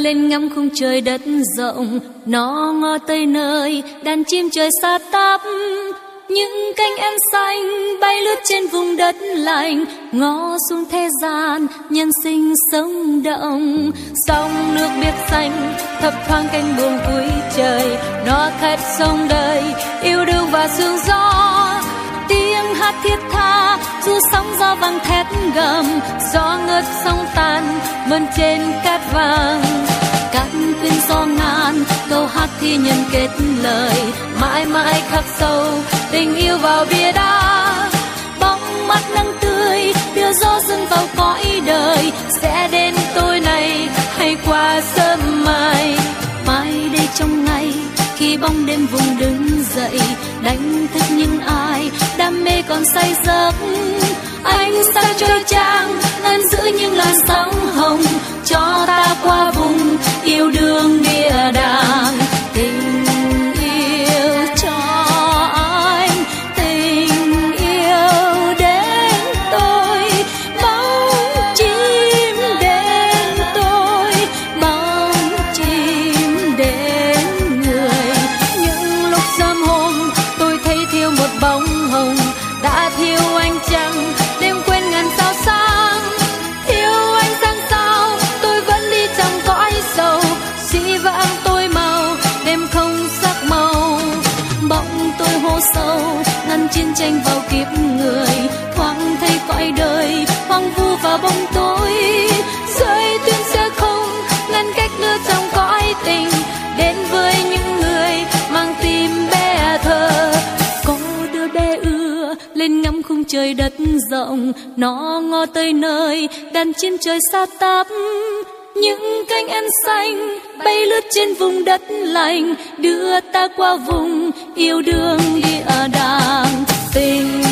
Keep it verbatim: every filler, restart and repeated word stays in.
lên ngắm khung trời đất rộng, nó ngó tới nơi đàn chim trời xa tắp. Những cánh én xanh bay lướt trên vùng đất lạnh, ngó xuống thế gian nhân sinh sống động. Sông nước biếc xanh thấp thoáng cánh buồm cuối trời, nó khát sông đời yêu đương và sương gió. Tiếng hát thiết tha du sóng gió vang thét gầm, gió ngớt sóng tan mơn trên cát vàng. Các quyến gió ngàn câu hát thi nhân kết lời, mãi mãi khắc sâu tình yêu vào bia đá. Bóng mắt nắng tươi đưa gió dâng vào cõi đời, sẽ đến tối nay hay qua sớm mai. Mai đây trong ngày khi bóng đêm vùng đứng dậy, đánh thức những ai đam mê còn say giấc. Ánh sáng trôi tràn ngăn giữ những làn sóng hồng, cho ta qua vùng yêu đương địa đàng. Tình yêu cho anh, tình yêu đến tôi, bóng chim đến tôi, bóng chim đến người. Những lúc giam hôm tôi thấy thiếu một bóng hồng, đã thiếu anh chăng đêm quên ngàn sao sáng. Thiếu anh sáng sao tôi vẫn đi trong cõi sầu, dĩ vãng tôi màu đêm không sắc màu. Bỗng tôi hô sâu ngăn chiến tranh vào kiếp người, thoáng thấy cõi đời hoang vu và bóng tối. Giới tuyến sẽ không ngăn cách nữa trong cõi tình, đến với những người mang tim bé thơ. Có đứa bé ưa lên ngắm khung trời đất rộng, nó ngó tới nơi đàn chim trời xa tắp. Những cánh én xanh bay lướt trên vùng đất lạnh, đưa ta qua vùng yêu đương địa đàng. Tình